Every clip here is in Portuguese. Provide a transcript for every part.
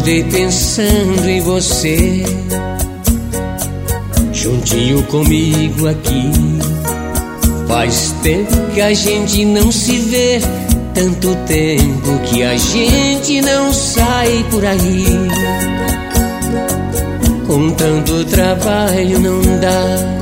Acordei pensando em você, juntinho comigo aqui. Faz tempo que a gente não se vê, tanto tempo que a gente não sai por aí. Com tanto trabalho não dá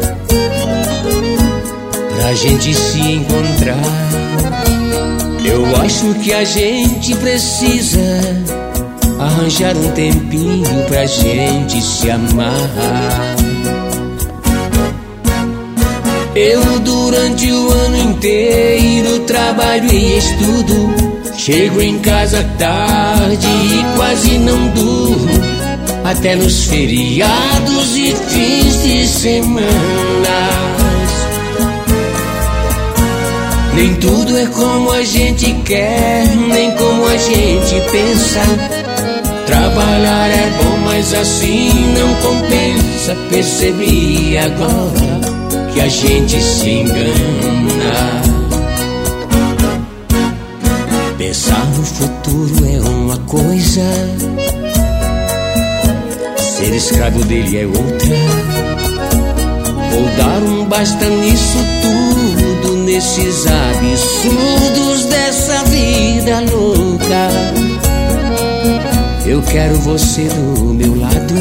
pra gente se encontrar. Eu acho que a gente precisa arranjar um tempinho pra gente se amar. Eu durante o ano inteiro trabalho e estudo, chego em casa tarde e quase não durmo, até nos feriados e fins de semana. Nem tudo é como a gente quer, nem como a gente pensa. Trabalhar é bom, mas assim não compensa. Percebi agora que a gente se engana. Pensar no futuro é uma coisa, ser escravo dele é outra. Vou dar um basta nisso tudo, nesses absurdos dessa vida louca. Eu quero você do meu lado,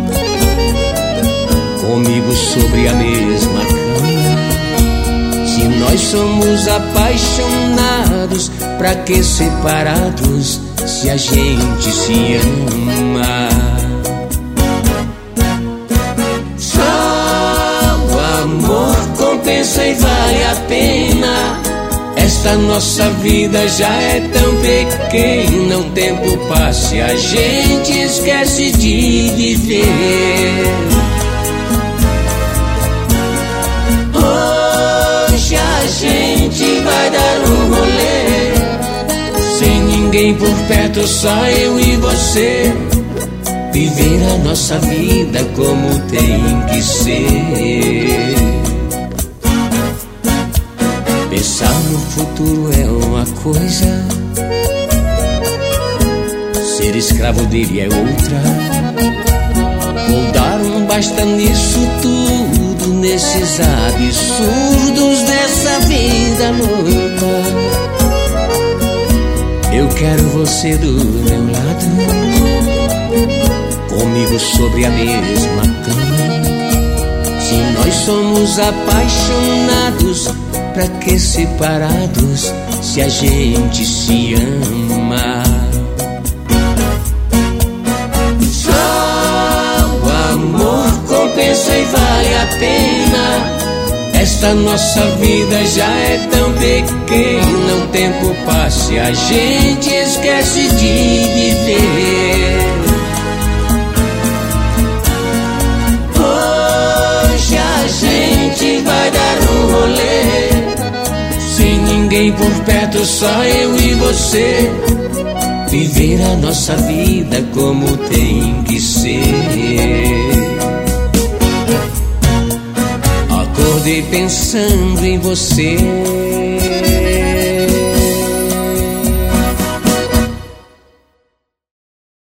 comigo sobre a mesma cama. Se nós somos apaixonados, pra que separados se a gente se ama? Só o amor compensa e vale a pena. Esta nossa vida já é tão pequena. O tempo passa e a gente esquece de viver. Hoje a gente vai dar um rolê, sem ninguém por perto, só eu e você. Viver a nossa vida como tem que ser. Pensar no futuro é uma coisa, ser escravo dele é outra. Vou dar um basta nisso tudo, nesses absurdos dessa vida louca. Eu quero você do meu lado, comigo sobre a mesma cama. Se nós somos apaixonados, pra que separados se a gente se ama? Só o amor compensa e vale a pena. Esta nossa vida já é tão pequena. O tempo passa e a gente esquece de viver. Hoje a gente vai dar um rolê, sem ninguém por perto, só eu e você. Viver a nossa vida como tem que ser. Acordei pensando em você.